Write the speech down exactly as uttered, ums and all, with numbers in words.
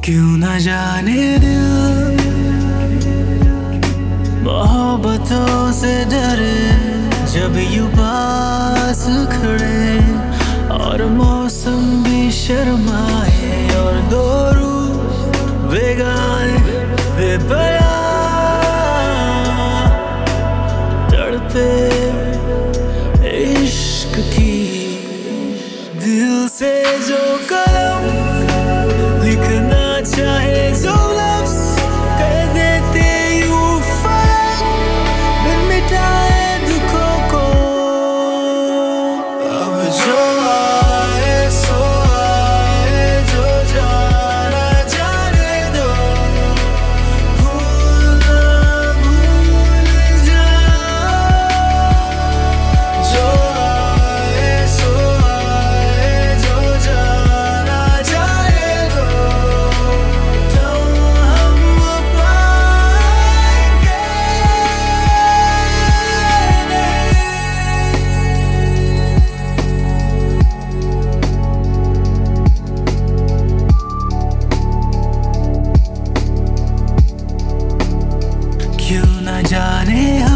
क्यों न जाने दिल मोहब्बतों से डरे, जब यू पास खड़े और मौसम भी शर्माए और दो रूह बेगाने बेपया तड़पे इश्क की। दिल से जो कलम लिखना चाहे, जो लफ्ज कह देते यूं फलक, बिन मिटाए दुखों को। अब जो आए सो आए, जो जाना जाने दो, भूलना भूल जाओ। जो आए सो आए, जो जाना जाने दो, तुम हम पाएंगे नहीं। क्यों न जाने